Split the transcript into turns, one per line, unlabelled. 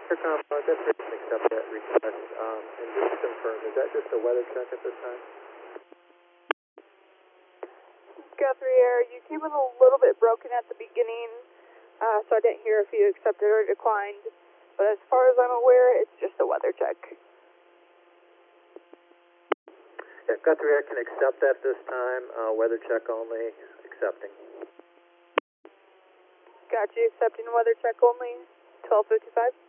Intercom, Guthrie can accept that request. And just to confirm, is that just a weather check at this time?
Guthrie Air, you came in a little bit broken at the beginning, so I didn't hear if you accepted or declined. But as far as I'm aware, it's just a weather check.
Yeah, Guthrie Air can accept that this time. Weather check only, accepting.
Got you accepting weather check only, 12:55.